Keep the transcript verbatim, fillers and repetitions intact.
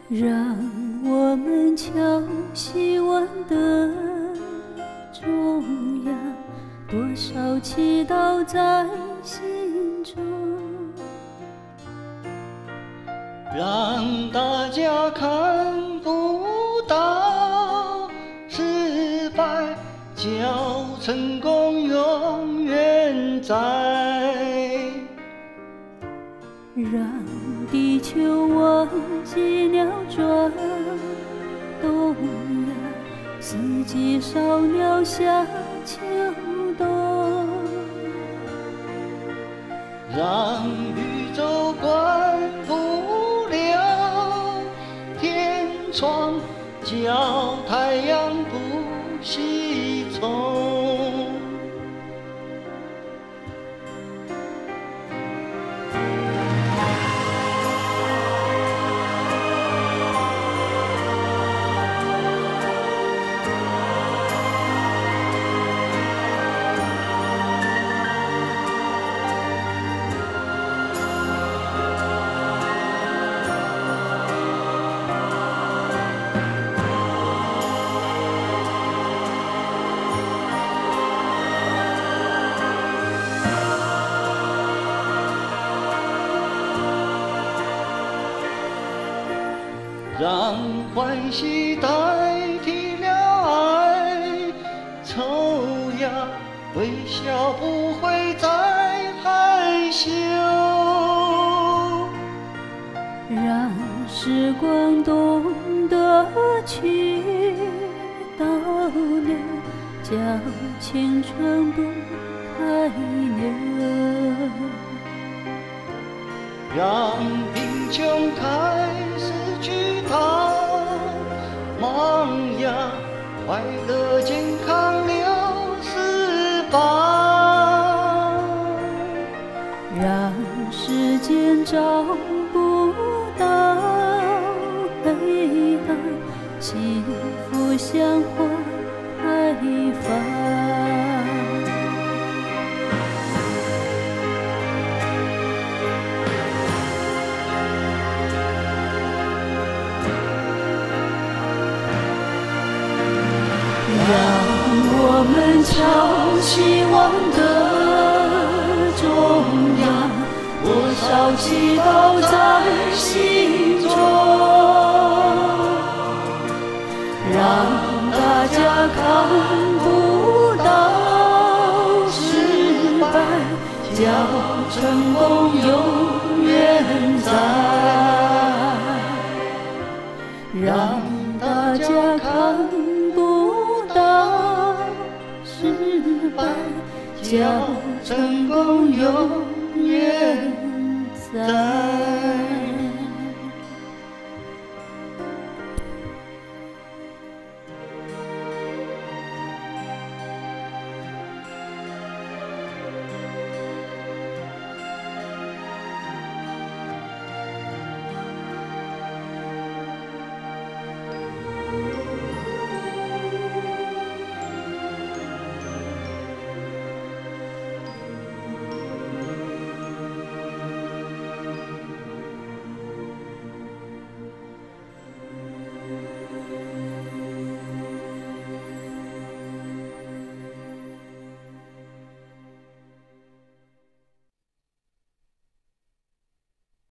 让我们敲希望的钟呀，多少祈祷在心中， 让大家看不到失败，叫成功永远在。 让地球忘记了转动呀，四季少了夏秋冬， 让宇宙关不了天窗，叫太阳不西冲。让欢喜代替了爱，愁呀微笑不会再害羞。 让时光懂得去倒流，叫青春不开流。 让贫穷开始去逃忙呀，快乐健康六十八。 让时间找不到黑暗，幸福像花开放。让我们敲希望的钟呀，多少祈祷在心中，让大家看不到失败，叫成功永远在。让大家看不到失败，叫成功永远在。